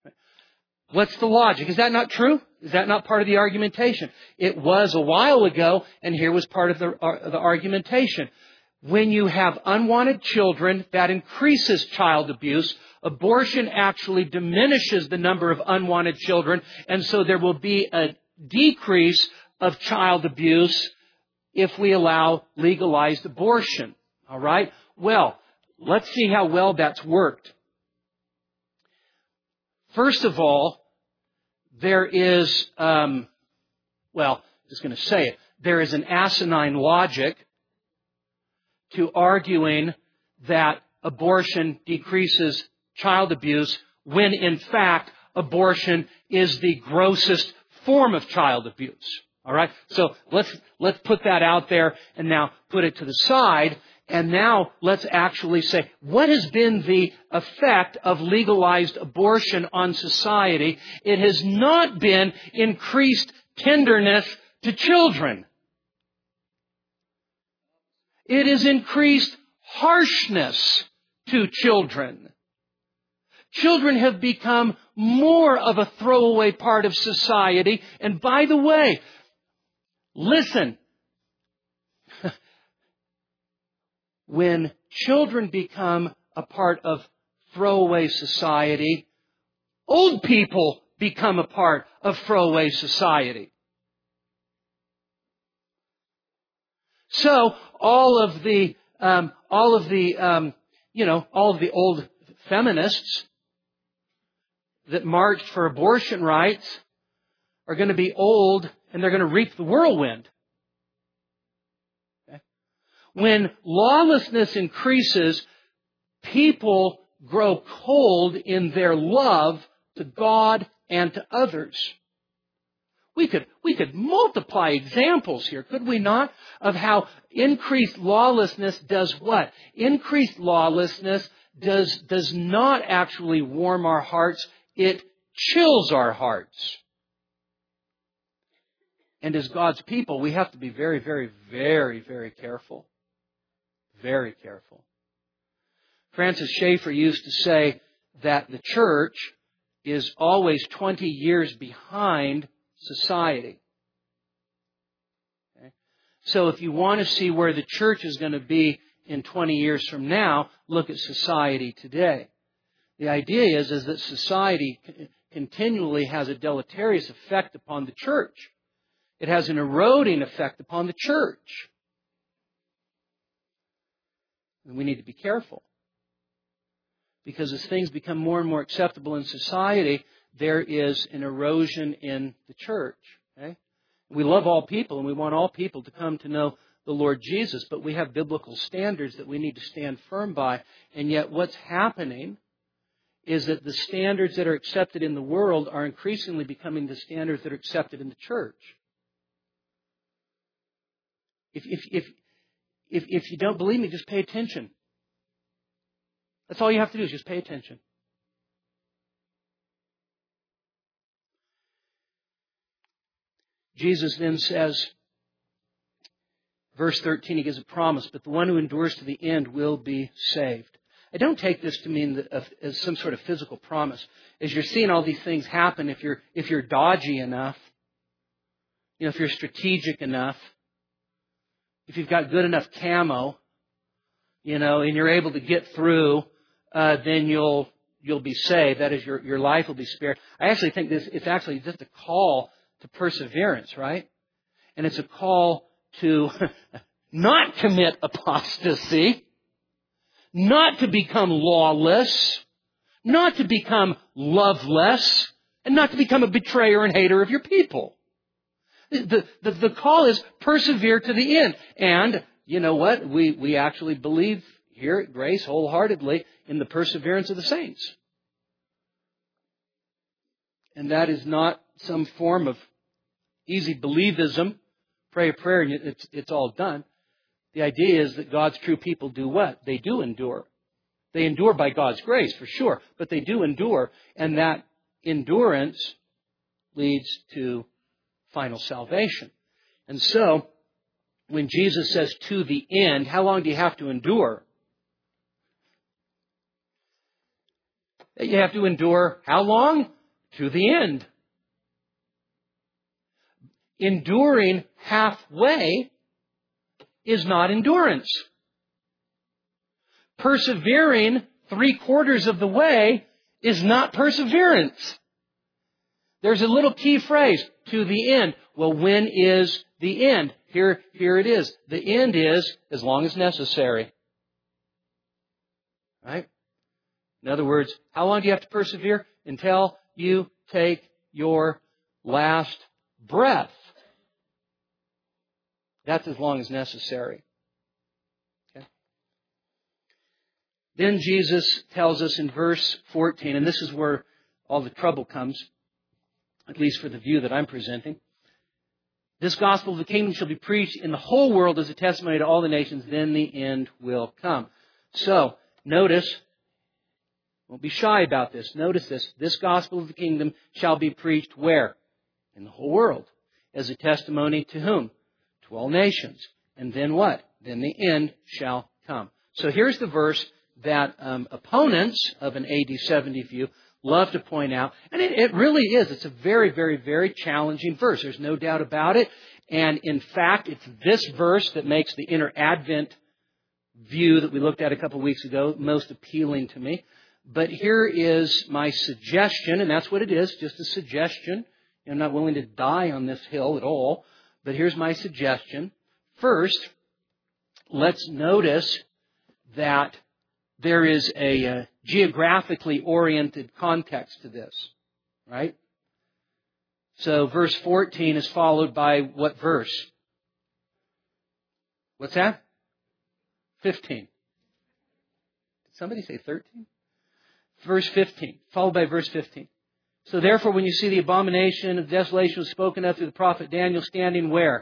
What's the logic? Is that not true? Is that not part of the argumentation? It was a while ago, and here was part of the argumentation. When you have unwanted children, that increases child abuse. Abortion actually diminishes the number of unwanted children, and so there will be a decrease of child abuse if we allow legalized abortion. All right? Well, let's see how well that's worked. First of all, there is, just going to say it, there is an asinine logic to arguing that abortion decreases child abuse when, in fact, abortion is the grossest form of child abuse. All right? So let's put that out there and now put it to the side. And now let's actually say, what has been the effect of legalized abortion on society? It has not been increased tenderness to children. It has increased harshness to children. Children have become more of a throwaway part of society. And by the way, listen. When children become a part of throwaway society, old people become a part of throwaway society. So all of the old feminists that marched for abortion rights are going to be old, and they're going to reap the whirlwind. When lawlessness increases, people grow cold in their love to God and to others. We could multiply examples here, could we not, of how increased lawlessness does what? Increased lawlessness does not actually warm our hearts, it chills our hearts. And as God's people, we have to be very, very, very, very careful. Very careful. Francis Schaeffer used to say that the church is always 20 years behind society. Okay? So if you want to see where the church is going to be in 20 years from now, look at society today. The idea is that society continually has a deleterious effect upon the church. It has an eroding effect upon the church. And we need to be careful. Because as things become more and more acceptable in society, there is an erosion in the church. Okay? We love all people, and we want all people to come to know the Lord Jesus, but we have biblical standards that we need to stand firm by. And yet what's happening is that the standards that are accepted in the world are increasingly becoming the standards that are accepted in the church. If you don't believe me, just pay attention. That's all you have to do is just pay attention. Jesus then says, verse 13, He gives a promise, but the one who endures to the end will be saved. I don't take this to mean that as some sort of physical promise. As you're seeing all these things happen, if you're dodgy enough, if you're strategic enough, if you've got good enough camo, and you're able to get through, then you'll be saved. That is, your life will be spared. I actually think it's actually just a call to perseverance, right? And it's a call to not commit apostasy, not to become lawless, not to become loveless, and not to become a betrayer and hater of your people. The call is persevere to the end. And you know what? We actually believe here at Grace wholeheartedly in the perseverance of the saints. And that is not some form of easy believism. Pray a prayer and it's all done. The idea is that God's true people do what? They do endure. They endure by God's grace, for sure. But they do endure. And that endurance leads to final salvation. And so, when Jesus says to the end, how long do you have to endure? You have to endure how long? to the end. Enduring halfway is not endurance. Persevering 3/4 of the way is not perseverance. There's a little key phrase, to the end. Well, when is the end? Here it is. The end is as long as necessary. Right? In other words, how long do you have to persevere? Until you take your last breath. That's as long as necessary. Okay? Then Jesus tells us in verse 14, and this is where all the trouble comes, at least for the view that I'm presenting. This gospel of the kingdom shall be preached in the whole world as a testimony to all the nations, then the end will come. So, notice, don't be shy about this. Notice this. This gospel of the kingdom shall be preached where? In the whole world. As a testimony to whom? To all nations. And then what? Then the end shall come. So here's the verse that opponents of an AD 70 view love to point out. And it really is. It's a very, very, very challenging verse. There's no doubt about it. And in fact, it's this verse that makes the inner Advent view that we looked at a couple of weeks ago most appealing to me. But here is my suggestion, and that's what it is, just a suggestion. I'm not willing to die on this hill at all. But here's my suggestion. First, let's notice that there is a geographically oriented context to this, right? So verse 14 is followed by what verse? What's that? 15. Did somebody say 13? Verse 15, followed by verse 15. So therefore, when you see the abomination of desolation was spoken of through the prophet Daniel standing where?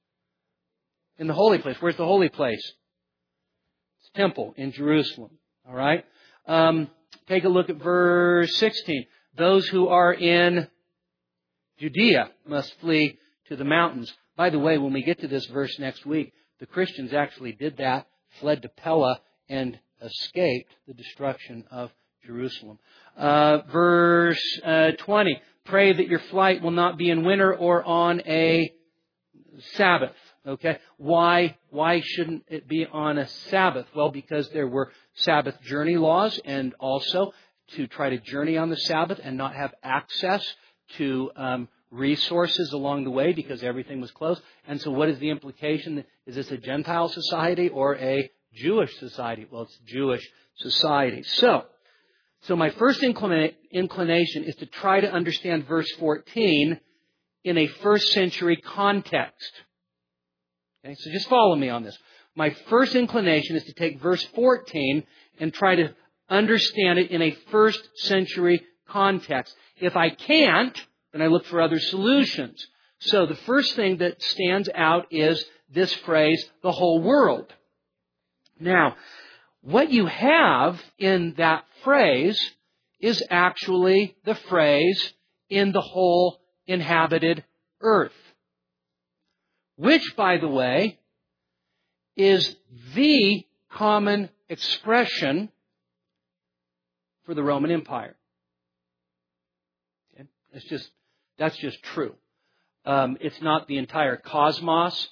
In the holy place. Where's the holy place? It's the temple in Jerusalem. All right? Take a look at verse 16. Those who are in Judea must flee to the mountains. By the way, when we get to this verse next week, the Christians actually did that, fled to Pella, and escaped the destruction of Jerusalem. Verse 20. Pray that your flight will not be in winter or on a Sabbath. Okay? Why shouldn't it be on a Sabbath? Well, because there were Sabbath journey laws, and also to try to journey on the Sabbath and not have access to resources along the way because everything was closed. And so what is the implication? Is this a Gentile society or a Jewish society? Well, it's a Jewish society. So my first inclination is to try to understand verse 14 in a first century context. Okay, so just follow me on this. My first inclination is to take verse 14 and try to understand it in a first century context. If I can't, then I look for other solutions. So the first thing that stands out is this phrase, the whole world. Now, what you have in that phrase is actually the phrase in the whole inhabited earth, which, by the way, is the common expression for the Roman Empire. Okay? That's just true. It's not the entire cosmos.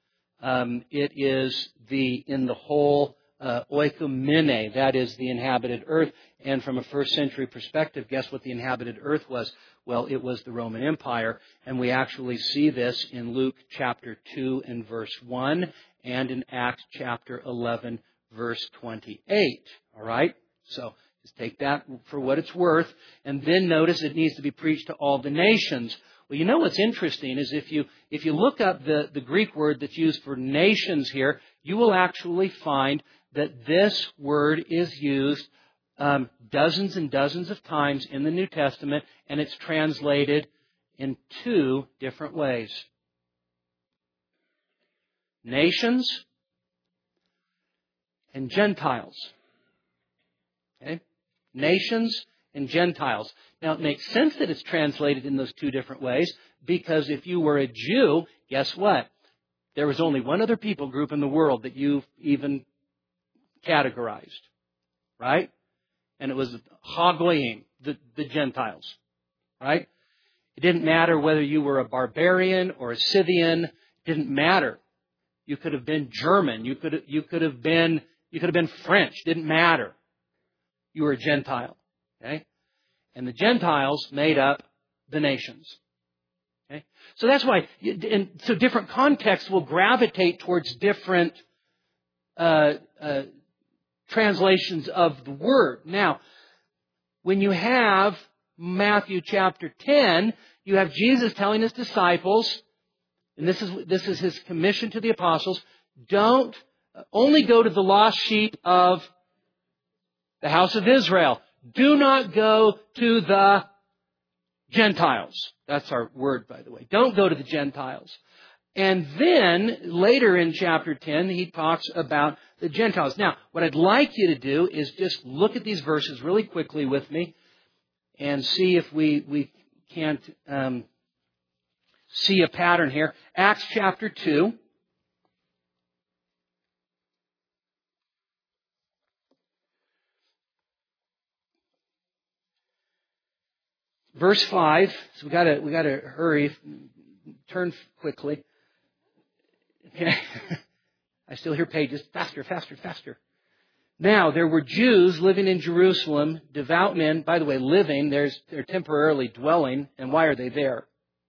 It is in the whole oikumene, that is the inhabited earth. And from a first century perspective, guess what the inhabited earth was? Well, it was the Roman Empire. And we actually see this in Luke chapter 2 and verse 1 and in Acts chapter 11 verse 28. All right? So just take that for what it's worth. And then notice it needs to be preached to all the nations. Well, you know what's interesting is if you look up the Greek word that's used for nations here, you will actually find that this word is used dozens and dozens of times in the New Testament, and it's translated in two different ways. Nations and Gentiles. Okay? Nations and Gentiles. Now, it makes sense that it's translated in those two different ways, because if you were a Jew, guess what? There was only one other people group in the world that you've even categorized, right? And it was Hagoyim, the Gentiles, right? It didn't matter whether you were a barbarian or a Scythian. It didn't matter. You could have been German. You could have been French. It didn't matter. You were a Gentile. Okay? And the Gentiles made up the nations. Okay? So that's why, so different contexts will gravitate towards different translations of the word. Now, when you have Matthew chapter 10, you have Jesus telling his disciples, and this is his commission to the apostles, don't only go to the lost sheep of the house of Israel. Do not go to the Gentiles. That's our word, by the way. Don't go to the Gentiles. And then, later in chapter 10, he talks about the Gentiles. Now, what I'd like you to do is just look at these verses really quickly with me and see if we can't see a pattern here. Acts chapter 2. Verse 5. So we gotta hurry. Turn quickly. Okay. I still hear pages. Faster, faster, faster. Now, there were Jews living in Jerusalem, devout men. By the way, living, they're temporarily dwelling. And why are they there?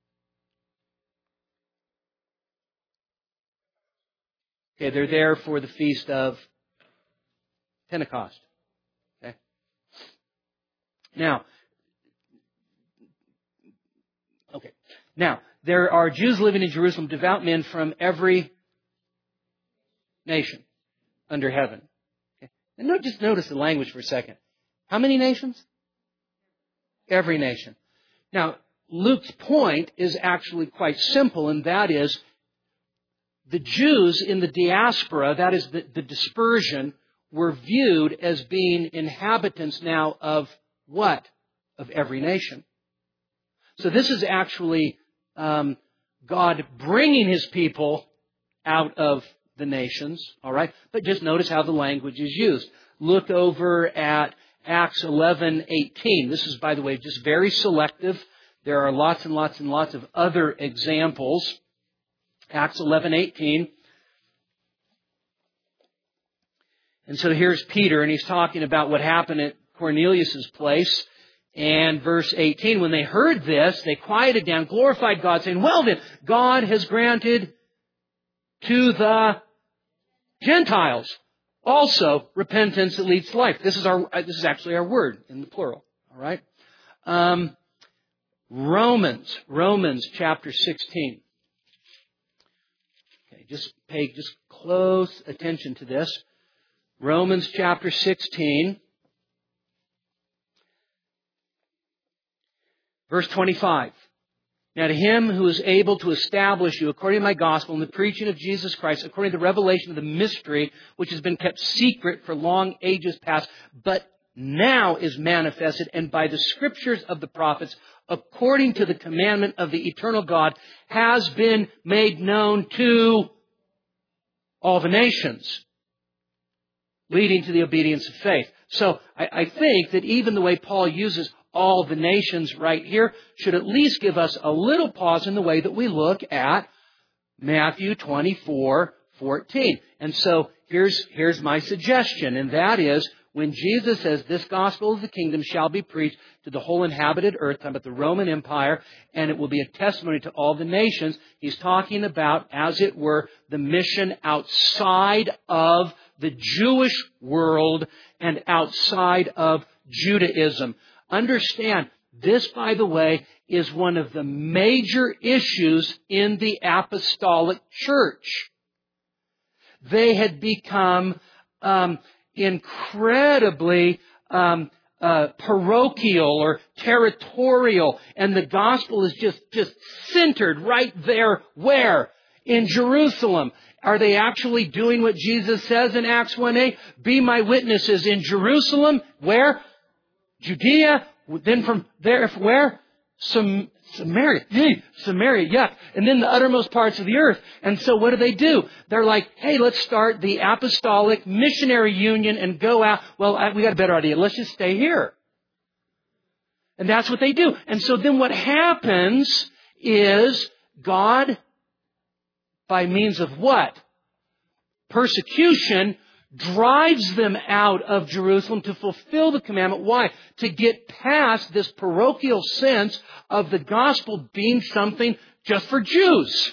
Okay, they're there for the feast of Pentecost. Okay. Now, there are Jews living in Jerusalem, devout men from every nation under heaven. Okay. And just notice the language for a second. How many nations? Every nation. Now, Luke's point is actually quite simple, and that is the Jews in the diaspora, that is the dispersion, were viewed as being inhabitants now of what? Of every nation. So this is actually God bringing His people out of the nations, all right? But just notice how the language is used. Look over at Acts 11:18. This is, by the way, just very selective. There are lots and lots and lots of other examples. Acts 11:18. And so here's Peter, and he's talking about what happened at Cornelius' place. And verse 18, when they heard this, they quieted down, glorified God, saying, well then, God has granted to the Gentiles also repentance that leads to life. This is actually our word in the plural. All right. Romans chapter 16. Okay, just pay close attention to this. Romans chapter 16. Verse 25. Now to Him who is able to establish you according to my gospel and the preaching of Jesus Christ, according to the revelation of the mystery which has been kept secret for long ages past, but now is manifested, and by the scriptures of the prophets, according to the commandment of the eternal God, has been made known to all the nations, leading to the obedience of faith. So I think that even the way Paul uses all the nations right here should at least give us a little pause in the way that we look at Matthew 24:14. And so here's my suggestion, and that is when Jesus says this gospel of the kingdom shall be preached to the whole inhabited earth, talking about the Roman Empire, and it will be a testimony to all the nations, he's talking about, as it were, the mission outside of the Jewish world and outside of Judaism. Understand, this, by the way, is one of the major issues in the apostolic church. They had become incredibly parochial or territorial, and the gospel is just centered right there. Where? In Jerusalem. Are they actually doing what Jesus says in Acts 1:8? Be my witnesses in Jerusalem. Where? Judea. Then from there, where? Samaria. Samaria, yuck. And then the uttermost parts of the earth. And so what do? They're like, hey, let's start the apostolic missionary union and go out. Well, we got a better idea. Let's just stay here. And that's what they do. And so then what happens is God, by means of what? Persecution, drives them out of Jerusalem to fulfill the commandment. Why? To get past this parochial sense of the gospel being something just for Jews.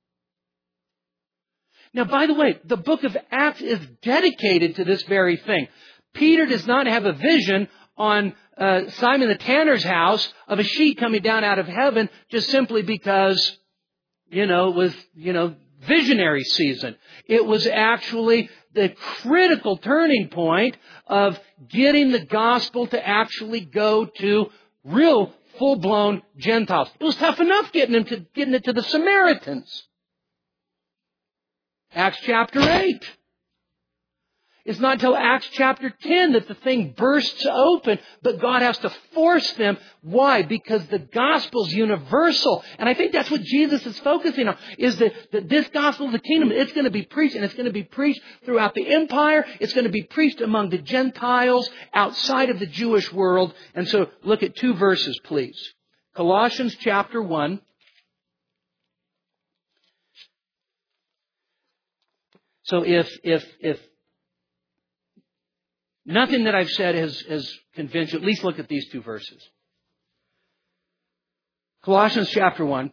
Now, by the way, the book of Acts is dedicated to this very thing. Peter does not have a vision on Simon the tanner's house of a sheet coming down out of heaven just simply because, it was, visionary season. It was actually the critical turning point of getting the gospel to actually go to real full-blown Gentiles. It was tough enough getting it to the Samaritans. Acts chapter 8. It's not until Acts chapter 10 that the thing bursts open, but God has to force them. Why? Because the gospel's universal. And I think that's what Jesus is focusing on, is that this gospel of the kingdom, it's going to be preached, and it's going to be preached throughout the empire. It's going to be preached among the Gentiles outside of the Jewish world. And so look at 2 verses, please. Colossians chapter 1. So if nothing that I've said has convinced you, at least look at these 2 verses. Colossians chapter 1,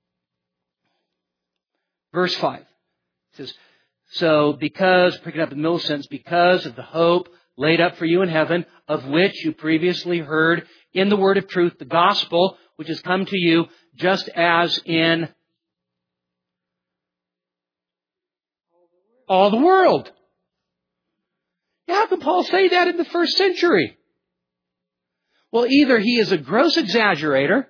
verse 5. It says, so picking up in the middle sentence, because of the hope laid up for you in heaven, of which you previously heard in the word of truth, the gospel, which has come to you, just as in all the world. How can Paul say that in the first century? Well, either he is a gross exaggerator,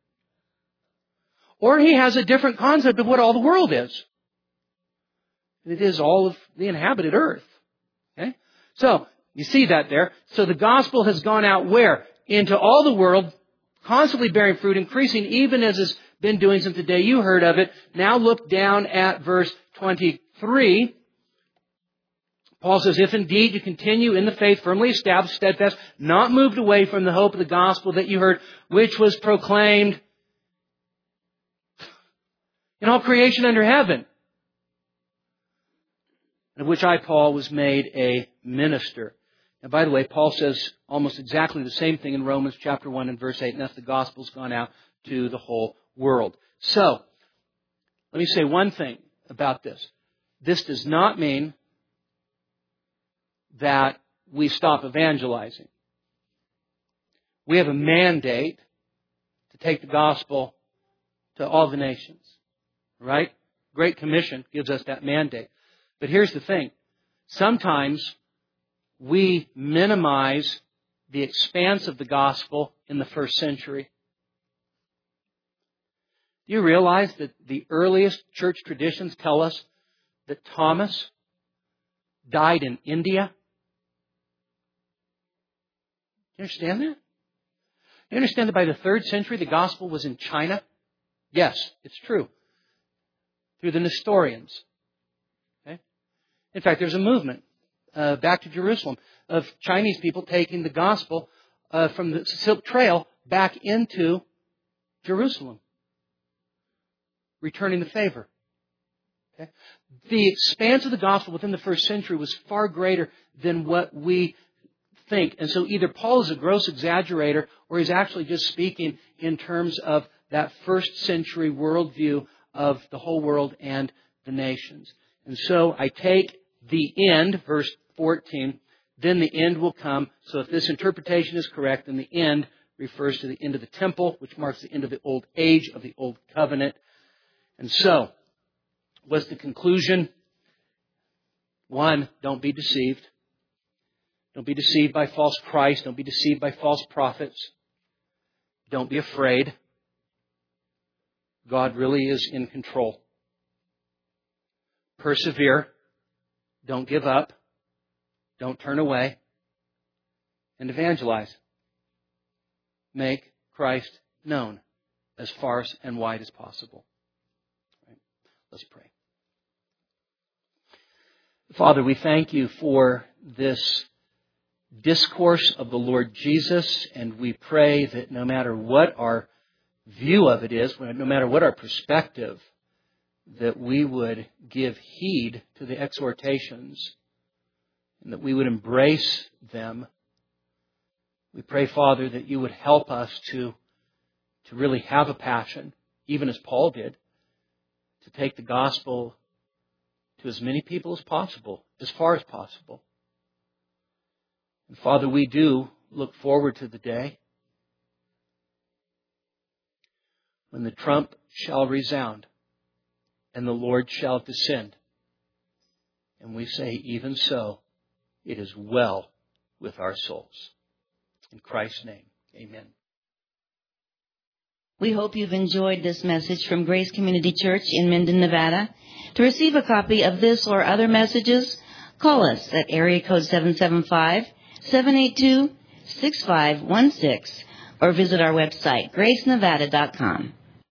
or he has a different concept of what all the world is. It is all of the inhabited earth. Okay? So, you see that there. So the gospel has gone out where? Into all the world, constantly bearing fruit, increasing even as it's been doing since the day you heard of it. Now look down at verse 23. Paul says, if indeed you continue in the faith, firmly established, steadfast, not moved away from the hope of the gospel that you heard, which was proclaimed in all creation under heaven, of which I, Paul, was made a minister. And by the way, Paul says almost exactly the same thing in Romans chapter 1 and verse 8, and that's the gospel's gone out to the whole world. So, let me say one thing about this. This does not mean that we stop evangelizing. We have a mandate to take the gospel to all the nations. Right? Great Commission gives us that mandate. But here's the thing. Sometimes we minimize the expanse of the gospel in the first century. Do you realize that the earliest church traditions tell us that Thomas died in India? Do you understand that? Do you understand that by the 3rd century the gospel was in China? Yes, it's true. Through the Nestorians. Okay? In fact, there's a movement back to Jerusalem of Chinese people taking the gospel from the Silk Trail back into Jerusalem. Returning the favor. Okay? The expanse of the gospel within the first century was far greater than what we think. And so either Paul is a gross exaggerator or he's actually just speaking in terms of that first century worldview of the whole world and the nations. And so I take the end, verse 14, then the end will come. So if this interpretation is correct, then the end refers to the end of the temple, which marks the end of the old age of the old covenant. And so, what's the conclusion? 1, don't be deceived. Don't be deceived by false Christ. Don't be deceived by false prophets. Don't be afraid. God really is in control. Persevere. Don't give up. Don't turn away. And evangelize. Make Christ known as far and wide as possible. Right? Let's pray. Father, we thank you for this discourse of the Lord Jesus, and we pray that no matter what our view of it is, no matter what our perspective, that we would give heed to the exhortations and that we would embrace them. We pray, Father, that you would help us to really have a passion, even as Paul did, to take the gospel to as many people as possible, as far as possible. And Father, we do look forward to the day when the trump shall resound and the Lord shall descend. And we say, even so, it is well with our souls. In Christ's name, amen. We hope you've enjoyed this message from Grace Community Church in Minden, Nevada. To receive a copy of this or other messages, call us at area code 775-782-6516 or visit our website, gracenevada.com.